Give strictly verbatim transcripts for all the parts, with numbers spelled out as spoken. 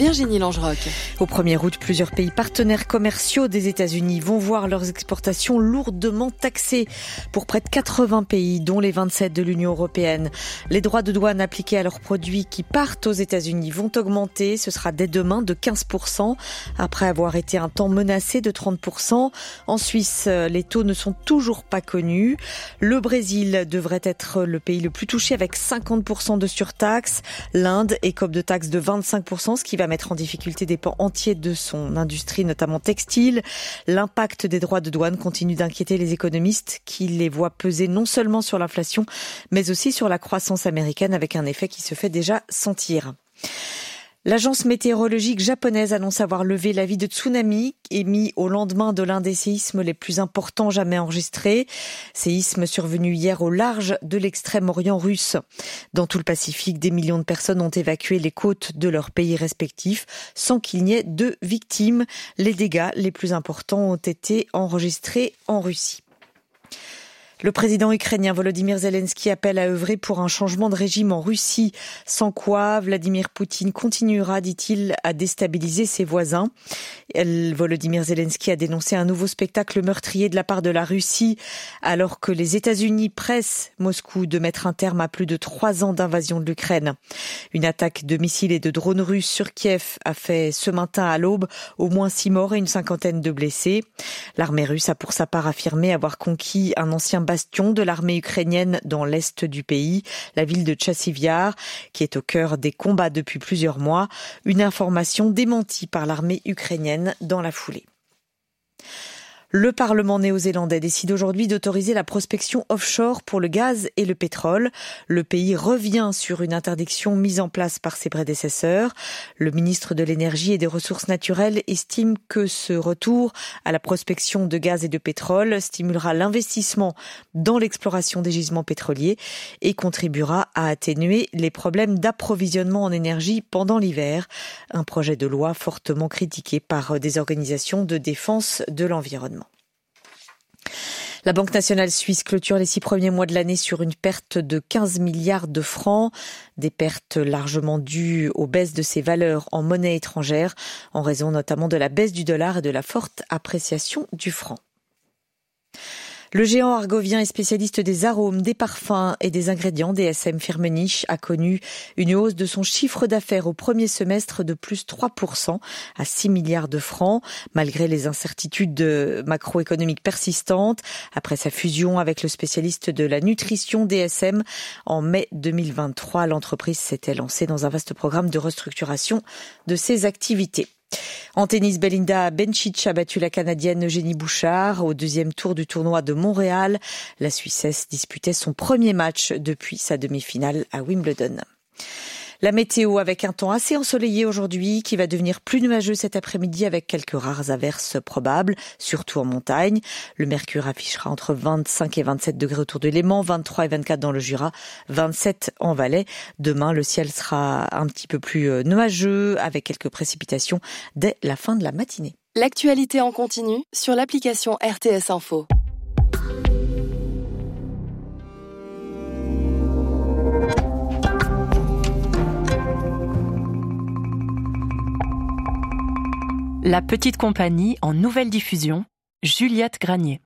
Virginie Langeroc. Au premier août, plusieurs pays partenaires commerciaux des États-Unis vont voir leurs exportations lourdement taxées pour près de quatre-vingts pays, dont les vingt-sept de l'Union européenne. Les droits de douane appliqués à leurs produits qui partent aux États-Unis vont augmenter. Ce sera dès demain de quinze pour cent, après avoir été un temps menacé de trente pour cent. En Suisse, les taux ne sont toujours pas connus. Le Brésil devrait être le pays le plus touché avec cinquante pour cent de surtaxe. L'Inde écope de taxes de vingt-cinq pour cent, ce qui va mettre en difficulté des pans entiers de son industrie, notamment textile. L'impact des droits de douane continue d'inquiéter les économistes qui les voient peser non seulement sur l'inflation, mais aussi sur la croissance américaine, avec un effet qui se fait déjà sentir. L'agence météorologique japonaise annonce avoir levé l'avis de tsunami émis au lendemain de l'un des séismes les plus importants jamais enregistrés. Séisme survenu hier au large de l'extrême-orient russe. Dans tout le Pacifique, des millions de personnes ont évacué les côtes de leurs pays respectifs sans qu'il n'y ait de victimes. Les dégâts les plus importants ont été enregistrés en Russie. Le président ukrainien Volodymyr Zelensky appelle à œuvrer pour un changement de régime en Russie, sans quoi Vladimir Poutine continuera, dit-il, à déstabiliser ses voisins. Volodymyr Zelensky a dénoncé un nouveau spectacle meurtrier de la part de la Russie, alors que les États-Unis pressent Moscou de mettre un terme à plus de trois ans d'invasion de l'Ukraine. Une attaque de missiles et de drones russes sur Kiev a fait ce matin à l'aube au moins six morts et une cinquantaine de blessés. L'armée russe a pour sa part affirmé avoir conquis un ancien bastion de l'armée ukrainienne dans l'est du pays, la ville de Tchassiv Yar, qui est au cœur des combats depuis plusieurs mois. Une information démentie par l'armée ukrainienne dans la foulée. Le Parlement néo-zélandais décide aujourd'hui d'autoriser la prospection offshore pour le gaz et le pétrole. Le pays revient sur une interdiction mise en place par ses prédécesseurs. Le ministre de l'Énergie et des Ressources naturelles estime que ce retour à la prospection de gaz et de pétrole stimulera l'investissement dans l'exploration des gisements pétroliers et contribuera à atténuer les problèmes d'approvisionnement en énergie pendant l'hiver. Un projet de loi fortement critiqué par des organisations de défense de l'environnement. La Banque nationale suisse clôture les six premiers mois de l'année sur une perte de quinze milliards de francs, des pertes largement dues aux baisses de ses valeurs en monnaie étrangère, en raison notamment de la baisse du dollar et de la forte appréciation du franc. Le géant argovien et spécialiste des arômes, des parfums et des ingrédients D S M Firmenich a connu une hausse de son chiffre d'affaires au premier semestre de plus trois pour cent à six milliards de francs, malgré les incertitudes macroéconomiques persistantes. Après sa fusion avec le spécialiste de la nutrition D S M en mai deux mille vingt-trois, l'entreprise s'était lancée dans un vaste programme de restructuration de ses activités. En tennis, Belinda Bencic a battu la Canadienne Eugénie Bouchard au deuxième tour du tournoi de Montréal. La Suissesse disputait son premier match depuis sa demi-finale à Wimbledon. La météo avec un temps assez ensoleillé aujourd'hui qui va devenir plus nuageux cet après-midi avec quelques rares averses probables, surtout en montagne. Le mercure affichera entre vingt-cinq et vingt-sept degrés autour de Léman, vingt-trois et vingt-quatre dans le Jura, vingt-sept en Valais. Demain, le ciel sera un petit peu plus nuageux avec quelques précipitations dès la fin de la matinée. L'actualité en continu sur l'application R T S Info. La petite compagnie en nouvelle diffusion, Juliette Granier.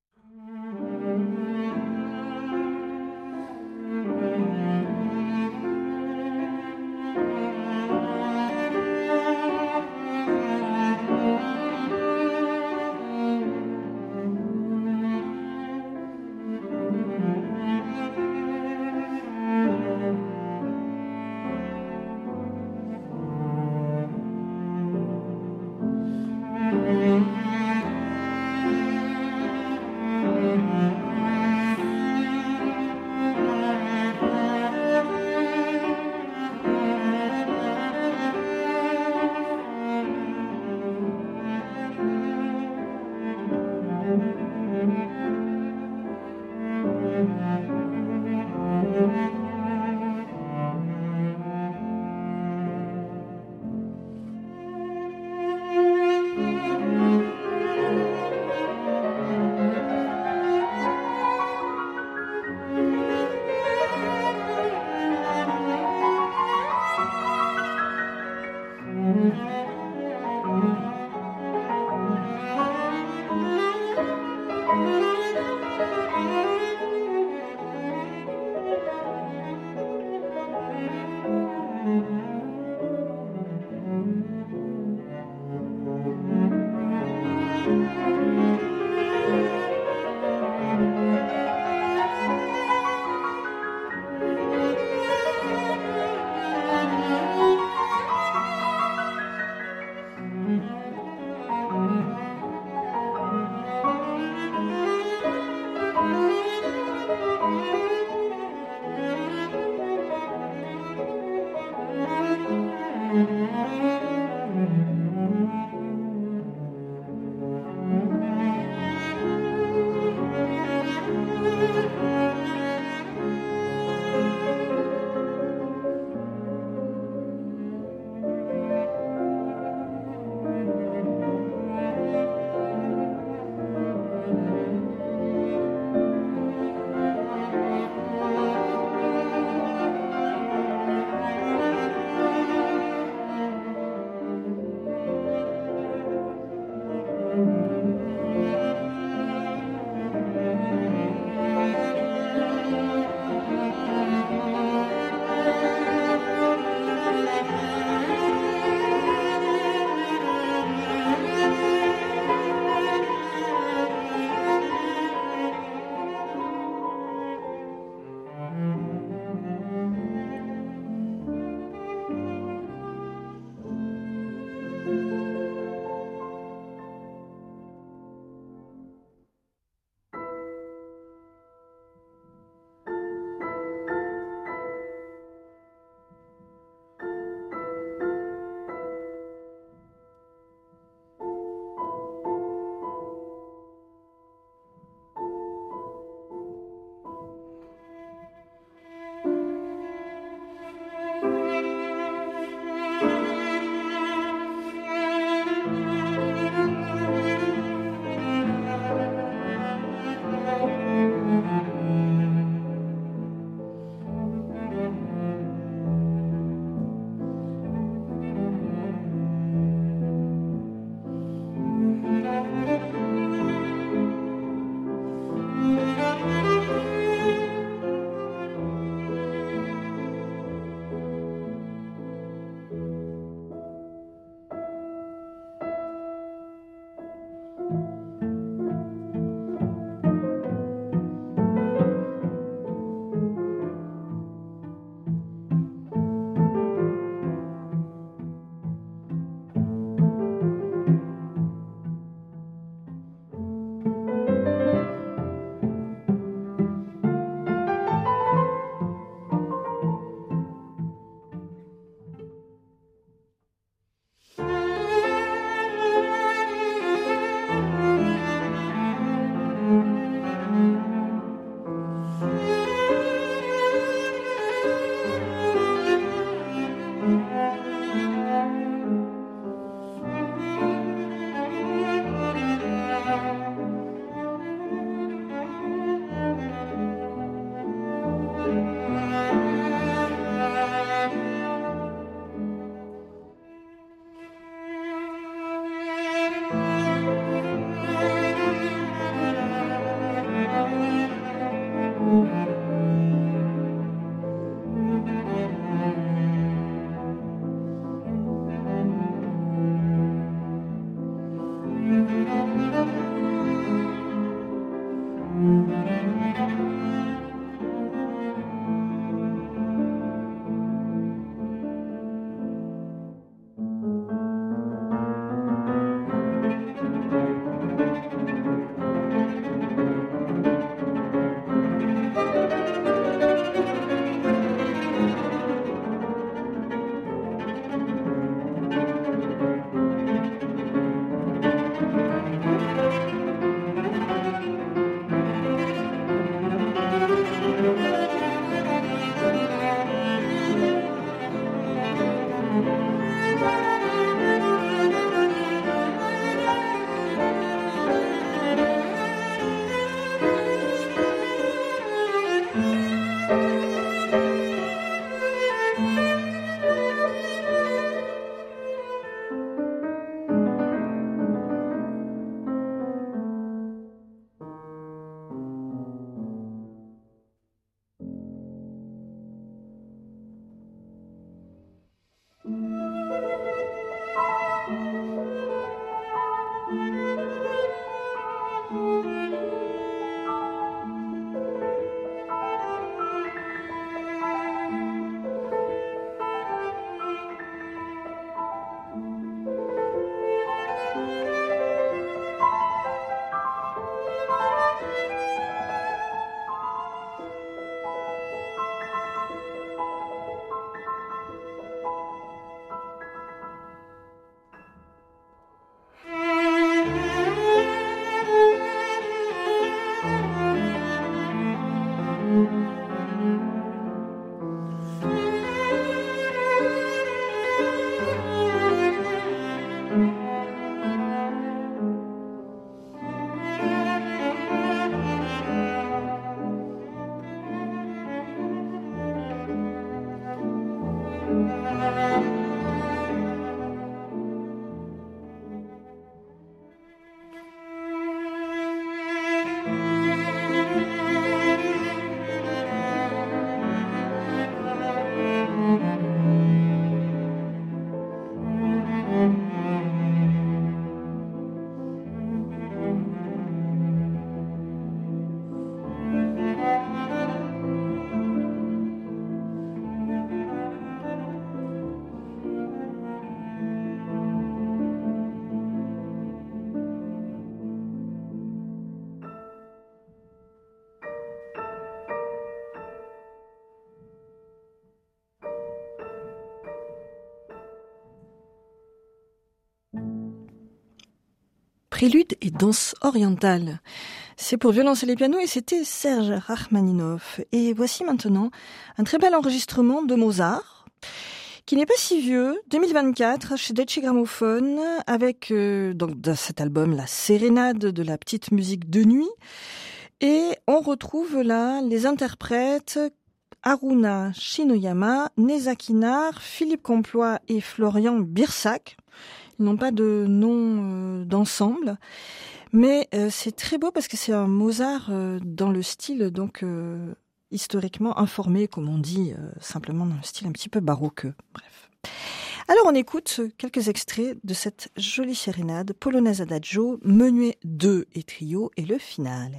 Prélude et danse orientale. C'est pour violoncelle et piano et c'était Serge Rachmaninov. Et voici maintenant un très bel enregistrement de Mozart, qui n'est pas si vieux, deux mille vingt-quatre, chez Deutsche Grammophon, avec euh, donc dans cet album la sérénade de la petite musique de nuit. Et on retrouve là les interprètes Haruna Shinoyama, Neza Kinar, Philippe Comploy et Florian Birsac. Ils n'ont pas de nom euh, d'ensemble, mais euh, c'est très beau parce que c'est un Mozart euh, dans le style donc euh, historiquement informé, comme on dit, euh, simplement dans le style un petit peu baroque. Bref. Alors on écoute quelques extraits de cette jolie sérénade, polonaise adagio, menuet deux et trio et le finale.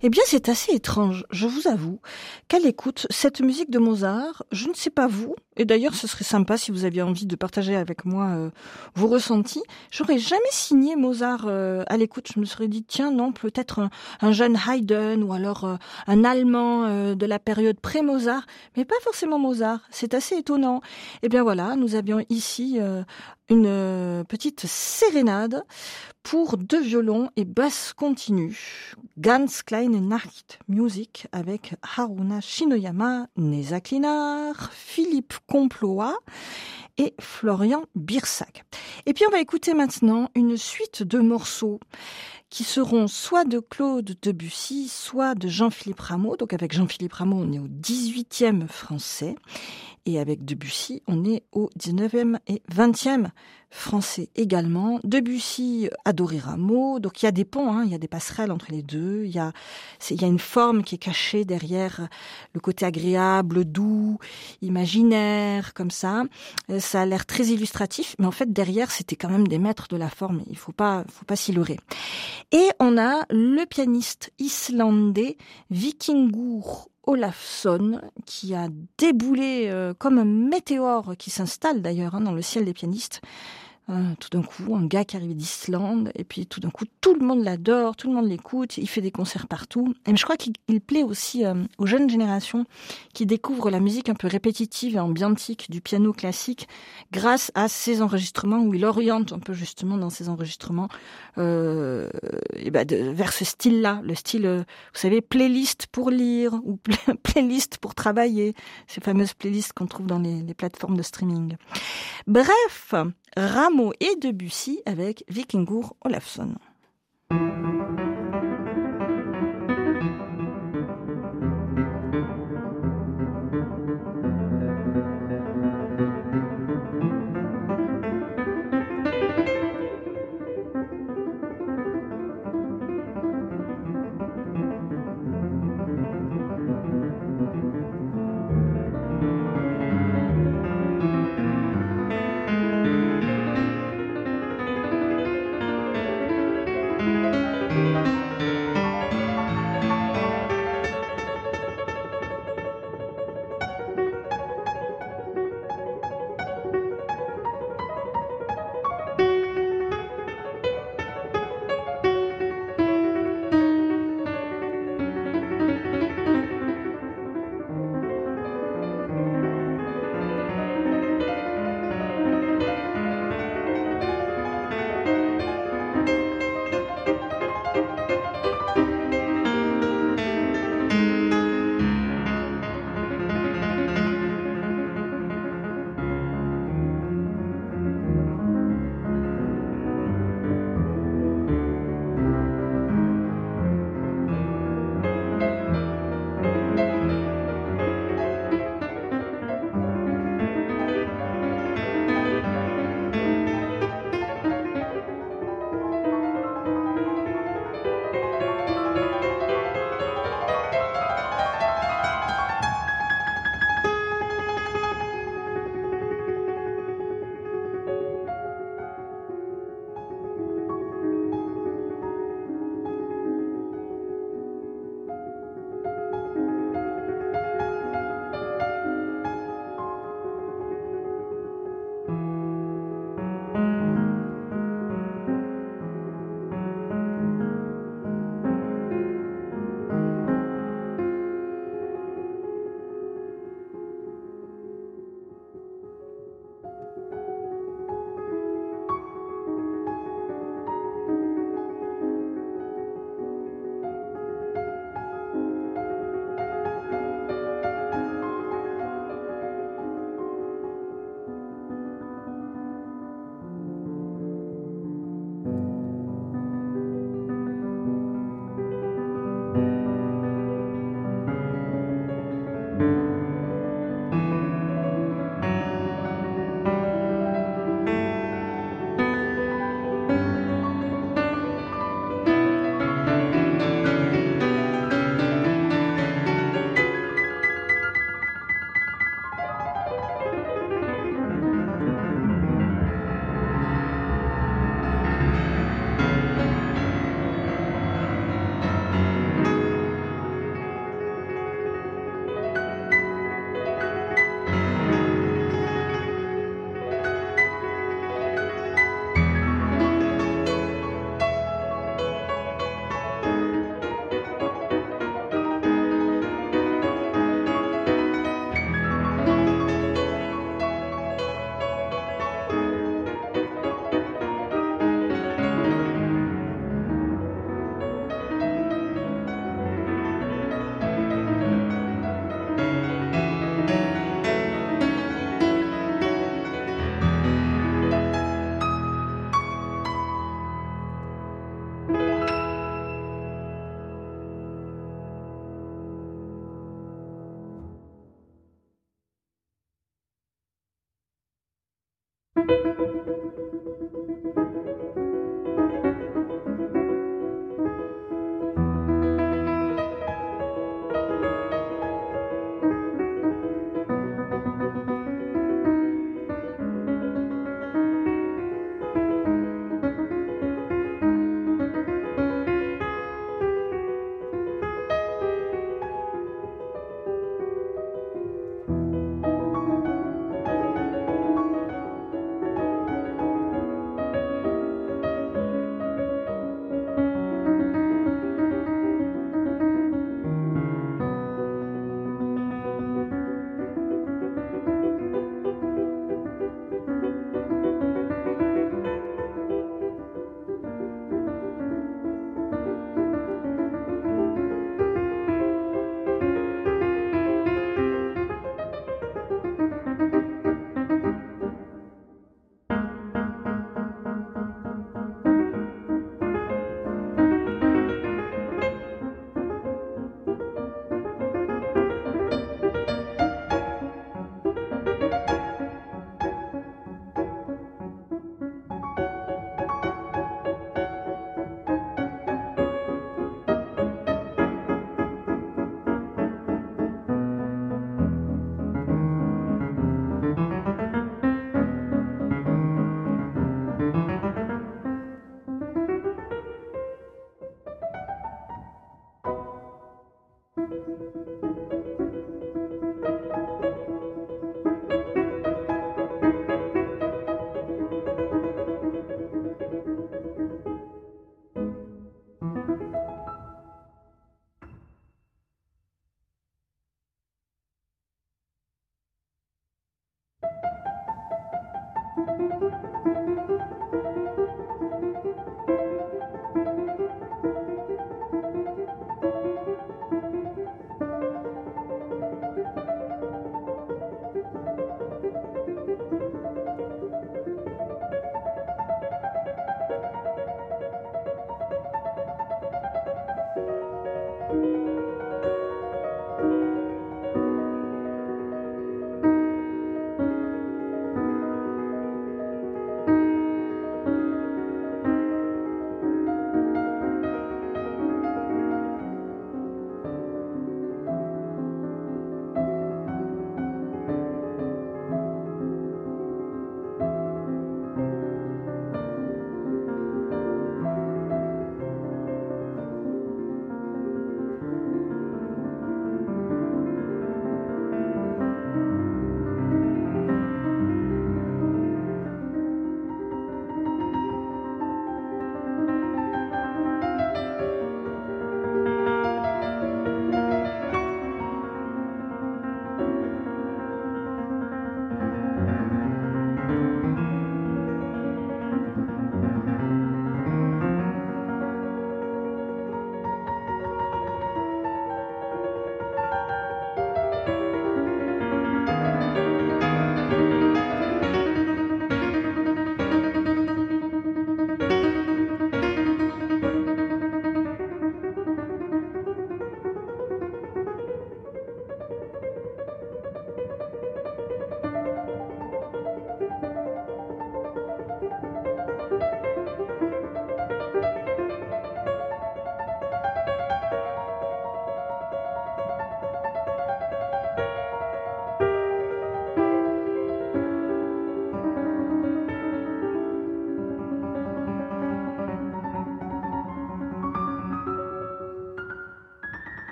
Eh bien, c'est assez étrange, je vous avoue, qu'à l'écoute, cette musique de Mozart, je ne sais pas vous, et d'ailleurs ce serait sympa si vous aviez envie de partager avec moi euh, vos ressentis, j'aurais jamais signé Mozart euh, à l'écoute, je me serais dit, tiens non, peut-être un, un jeune Haydn, ou alors euh, un Allemand euh, de la période pré-Mozart, mais pas forcément Mozart, c'est assez étonnant. Eh bien voilà, nous avions ici euh, une euh, petite sérénade pour deux violons et basse continue. Ganz kleine Nacht Music avec Haruna Shinoyama, Neza Klinar, Philippe Comploa et Florian Birsac. Et puis on va écouter maintenant une suite de morceaux qui seront soit de Claude Debussy, soit de Jean-Philippe Rameau. Donc avec Jean-Philippe Rameau, on est au dix-huitième français. Et avec Debussy, on est au dix-neuvième et vingtième français également. Debussy adorait Rameau, donc il y a des ponts, hein, il y a des passerelles entre les deux. Il y a, c'est, il y a une forme qui est cachée derrière le côté agréable, doux, imaginaire, comme ça. Ça a l'air très illustratif, mais en fait derrière c'était quand même des maîtres de la forme. Il faut pas, faut pas s'y leurrer. Et on a le pianiste islandais Víkingur Ólafsson, qui a déboulé euh, comme un météore qui s'installe d'ailleurs hein, dans le ciel des pianistes. Euh, tout d'un coup, un gars qui arrive d'Islande, et puis tout d'un coup, tout le monde l'adore, tout le monde l'écoute, il fait des concerts partout. Et je crois qu'il il plaît aussi euh, aux jeunes générations qui découvrent la musique un peu répétitive et ambiantique du piano classique grâce à ses enregistrements, où il oriente un peu justement dans ses enregistrements euh, et ben de, vers ce style-là, le style, euh, vous savez, playlist pour lire ou play- playlist pour travailler, ces fameuses playlists qu'on trouve dans les, les plateformes de streaming. Bref, Rameau et Debussy avec Víkingur Ólafsson.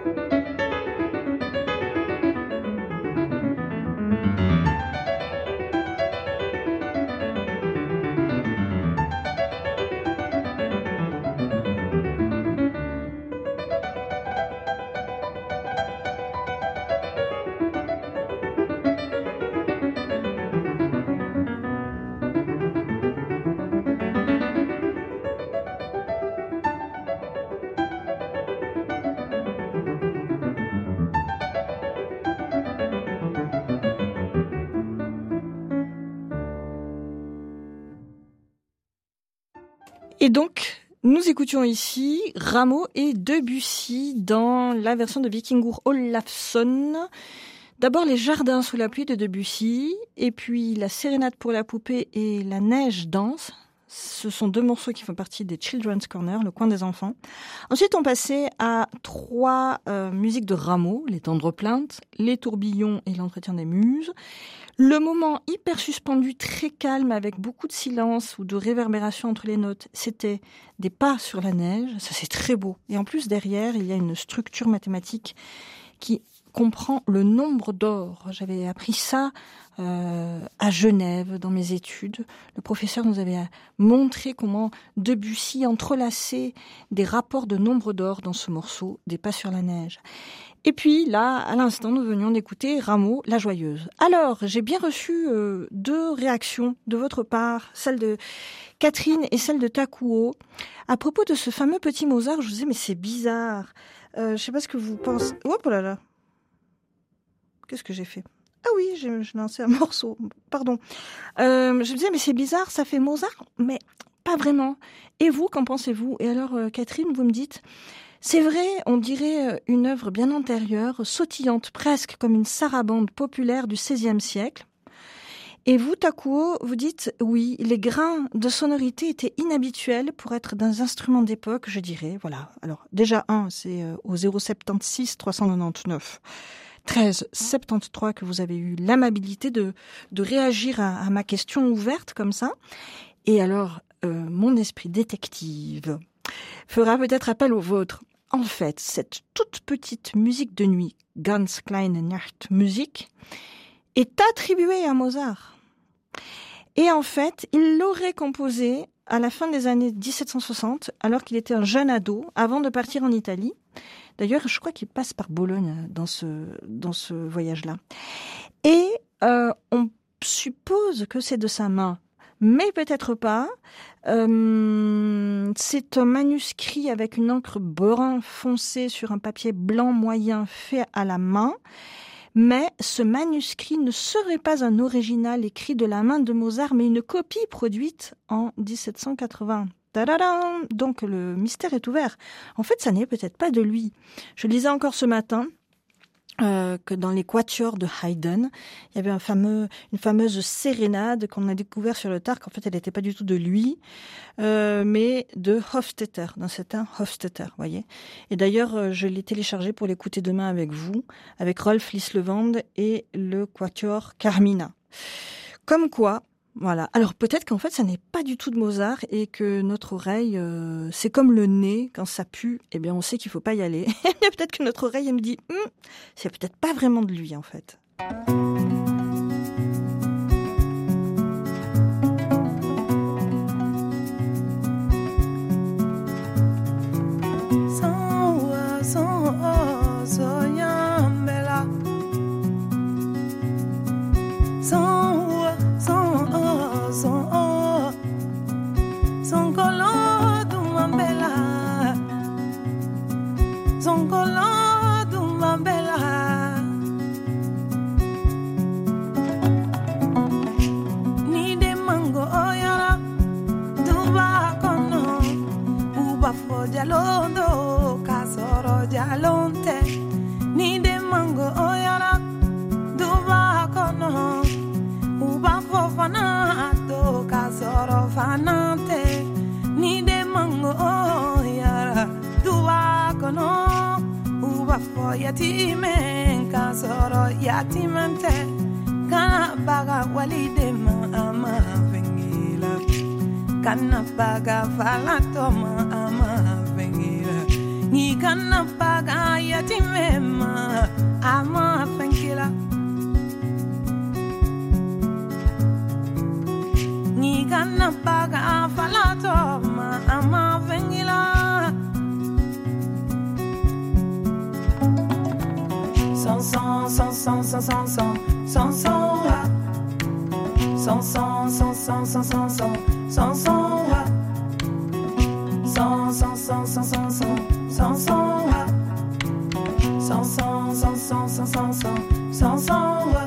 Et donc, nous écoutions ici Rameau et Debussy dans la version de Vikingur Olafsson. D'abord les Jardins sous la pluie de Debussy, et puis la Sérénade pour la poupée et la Neige danse. Ce sont deux morceaux qui font partie des Children's Corner, le coin des enfants. Ensuite, on passait à trois euh, musiques de Rameau, les Tendres plaintes, les Tourbillons et l'Entretien des muses. Le moment hyper suspendu, très calme, avec beaucoup de silence ou de réverbération entre les notes, c'était des pas sur la neige. Ça, c'est très beau. Et en plus, derrière, il y a une structure mathématique qui comprend le nombre d'or. J'avais appris ça euh, à Genève, dans mes études. Le professeur nous avait montré comment Debussy entrelaçait des rapports de nombre d'or dans ce morceau, des pas sur la neige. Et puis là, à l'instant, nous venions d'écouter Rameau, la joyeuse. Alors, j'ai bien reçu euh, deux réactions de votre part, celle de Catherine et celle de Takuo. À propos de ce fameux petit Mozart, je vous disais, mais c'est bizarre. Euh, je sais pas ce que vous pensez. Oh là là. Qu'est-ce que j'ai fait? Ah oui, j'ai, j'ai lancé un morceau. Pardon. Euh, je me disais, mais c'est bizarre, ça fait Mozart, mais pas vraiment. Et vous, qu'en pensez-vous? Et alors, euh, Catherine, vous me dites... C'est vrai, on dirait une œuvre bien antérieure, sautillante presque comme une sarabande populaire du seizième siècle. Et vous, Takuo, vous dites, oui, les grains de sonorité étaient inhabituels pour être d'un instrument d'époque, je dirais. Voilà. Alors, déjà, un, c'est au zéro soixante-seize trois cent quatre-vingt-dix-neuf treize soixante-treize que vous avez eu l'amabilité de, de réagir à, à ma question ouverte comme ça. Et alors, euh, mon esprit détective fera peut-être appel au vôtre. En fait, cette toute petite musique de nuit, Ganz kleine Nachtmusik, est attribuée à Mozart. Et en fait, il l'aurait composée à la fin des années dix-sept cent soixante, alors qu'il était un jeune ado, avant de partir en Italie. D'ailleurs, je crois qu'il passe par Bologne dans ce, dans ce voyage-là. Et euh, on suppose que c'est de sa main, mais peut-être pas. Euh, c'est un manuscrit avec une encre brun foncé sur un papier blanc moyen fait à la main. Mais ce manuscrit ne serait pas un original écrit de la main de Mozart, mais une copie produite en dix-sept cent quatre-vingts. Tadadam ! Donc le mystère est ouvert. En fait, ça n'est peut-être pas de lui. Je lisais encore ce matin euh, que dans les quatuors de Haydn, il y avait un fameux, une fameuse sérénade qu'on a découvert sur le tard, qu'en fait elle n'était pas du tout de lui, euh, mais de Hofstetter, d'un certain Hofstetter, voyez. Et d'ailleurs, je l'ai téléchargé pour l'écouter demain avec vous, avec Rolf Lislevand et le quatuor Carmina. Comme quoi, voilà. Alors peut-être qu'en fait, ça n'est pas du tout de Mozart et que notre oreille, euh, c'est comme le nez, quand ça pue, eh bien on sait qu'il faut pas y aller. Peut-être que notre oreille, elle me dit, hm, c'est peut-être pas vraiment de lui en fait. Jalondo kasoro jalonte ni de mango oyara duba kono uba fofana to kasoro fanante ni de mango oyara duba kono uba fo yatime kasoro yatimante kana baga walide ma ama vengila kana baga falatoma ama ni kana paga yatime sans, sans, sans, sans, sans, wa. Sans, sans, sans, sans, sans, sans, sans, sans, sans, wa. Sans, sans, sans, sans, sans, sans, sans, sans, wa. Sans, sans, sans, sans, sans, sans, sans, sans, sans, wa.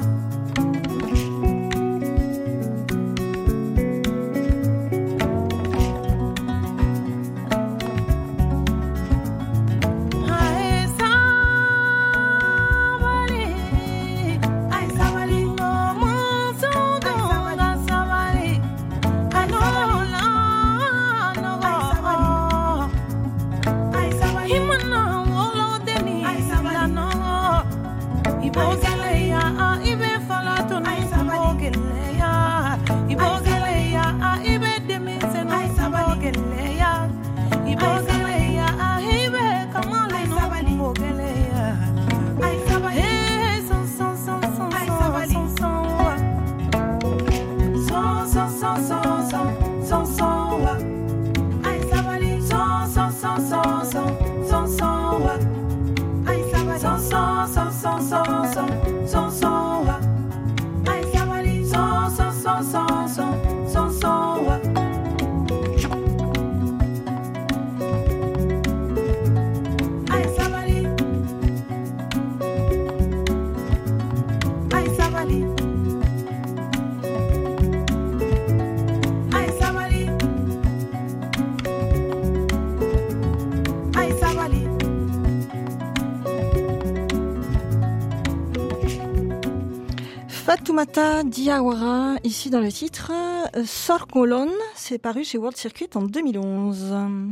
Fatoumata Diawara, ici dans le titre euh, Sor Colonne, c'est paru chez World Circuit en deux mille onze.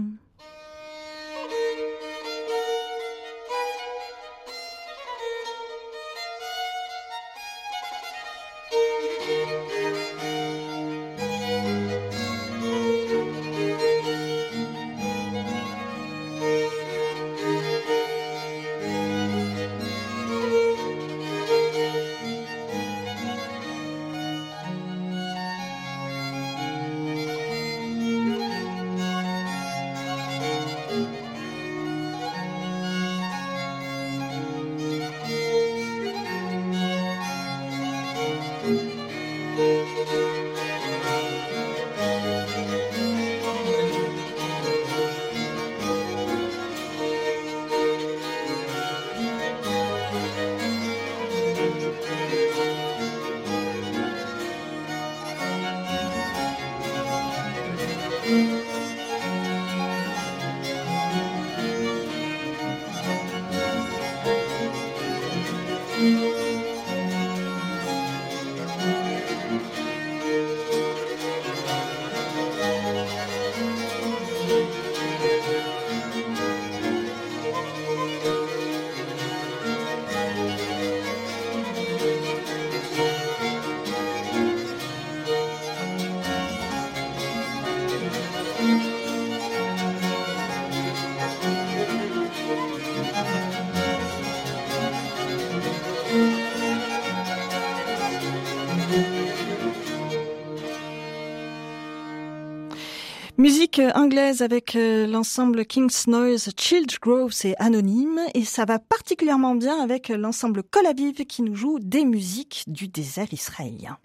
Musique anglaise avec l'ensemble King's Noise, Chilled Grove, c'est anonyme et ça va particulièrement bien avec l'ensemble Kol Aviv qui nous joue des musiques du désert israélien.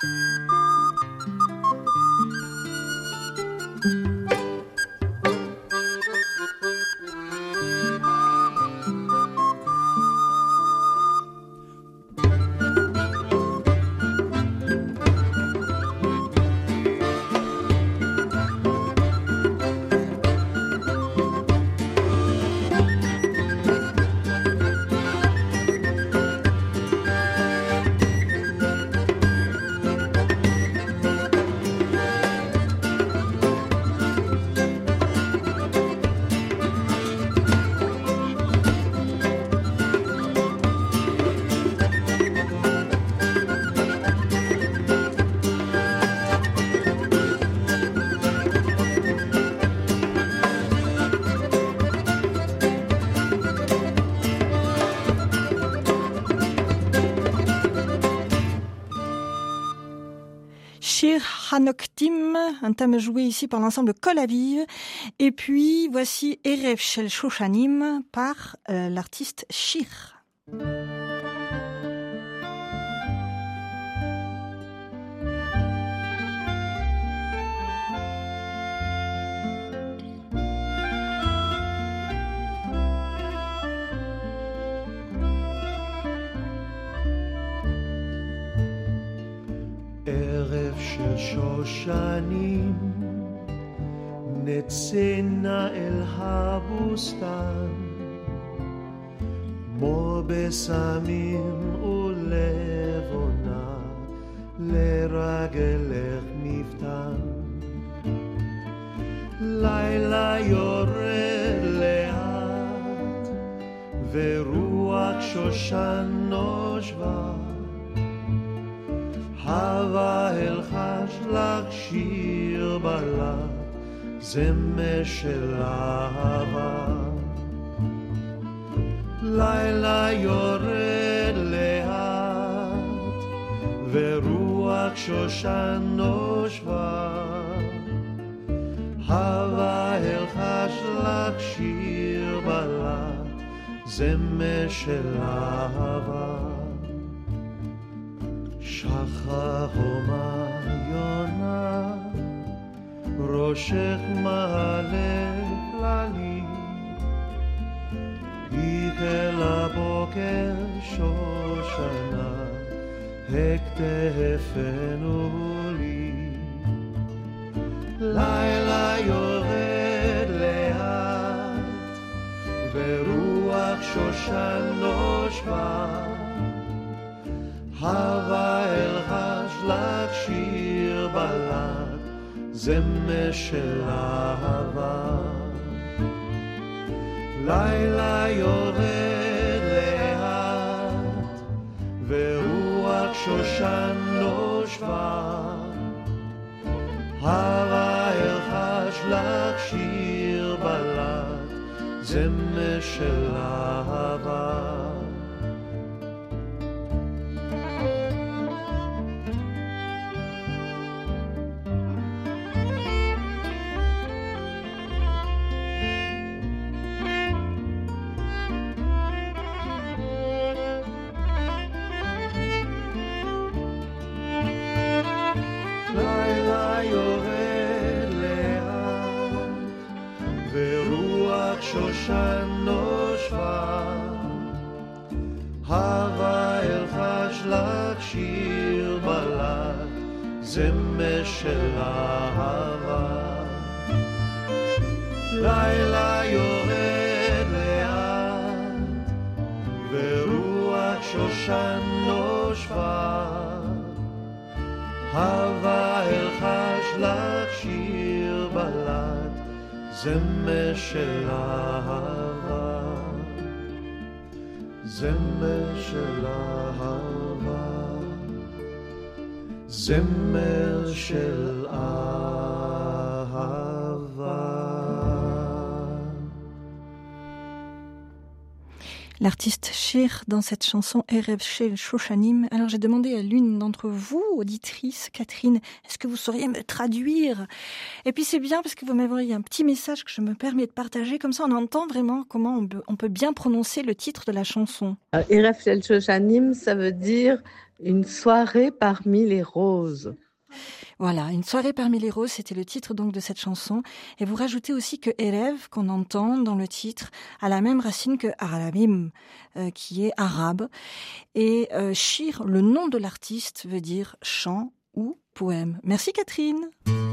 Shir Hanoktim, un thème joué ici par l'ensemble Kol Aviv. Et puis voici Erev Shel Shoshanim par euh, l'artiste Shir. ערב של שושנים נצאנה אל הבוסתן כמו בסמים ולבונה לרגלך מפתן לילה יורד לאט ורוח שושן נושבה הווה אלחש לך שיר בלט זמר של אהבה לילה יורד לאט ורוח שושן נושבה הווה אלחש לך שיר בלט זמר של אהבה שחר ומעיונה ראשך מעלה כללי איך אל הבוקר שושנה הכתפנו לי לילה יורד לאט ורוח שושן נושבה הווה אלחש לך שיר בלט זמר של אהבה לילה יורד לאט ורוח שושן נושבה הווה אלחש לך שיר בלט זמר של אהבה שושן נושבה הווה אלחש לך שיר בלט זמר של אהבה לילה יורד לאט ורוח שושן נושבה הווה אלחש לך שיר בלט זמר של אהבה זמר של אהבה זמר של אהבה L'artiste Shir dans cette chanson Erev Shel Shoshanim. Alors j'ai demandé à l'une d'entre vous, auditrice, Catherine, est-ce que vous sauriez me traduire? Et puis c'est bien parce que vous m'avez envoyé un petit message que je me permets de partager, comme ça on entend vraiment comment on peut, on peut bien prononcer le titre de la chanson. Erev Shel Shoshanim, ça veut dire une soirée parmi les roses. Voilà, une soirée parmi les roses, c'était le titre donc de cette chanson. Et vous rajoutez aussi que Erev, qu'on entend dans le titre, a la même racine que Arabim, euh, qui est arabe. Et euh, Shir, le nom de l'artiste, veut dire chant ou poème. Merci Catherine.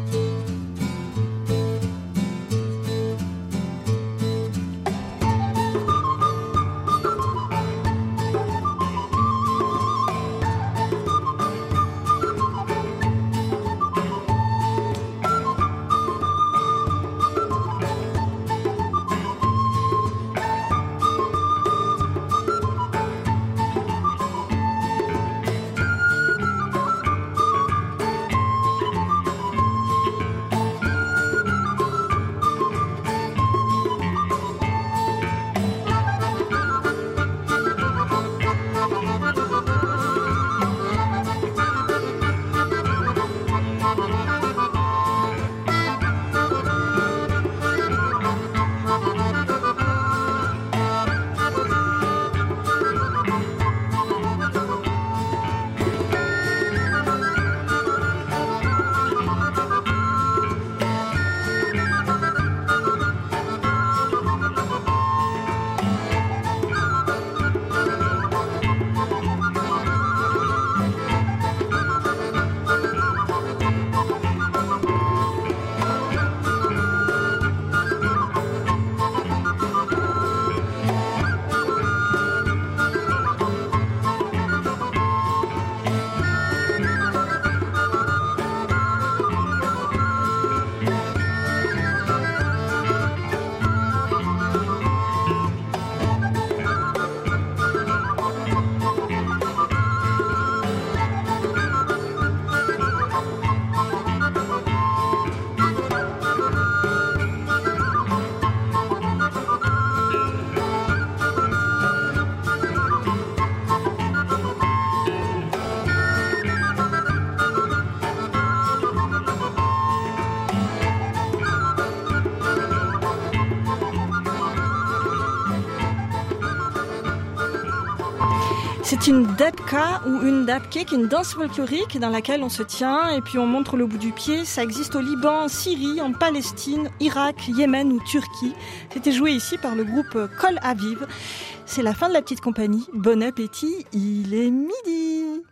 C'est une dabka ou une dabke, qui est une danse folklorique dans laquelle on se tient et puis on montre le bout du pied. Ça existe au Liban, en Syrie, en Palestine, Irak, Yémen ou Turquie. C'était joué ici par le groupe Kol Aviv. C'est la fin de la petite compagnie. Bon appétit, il est midi.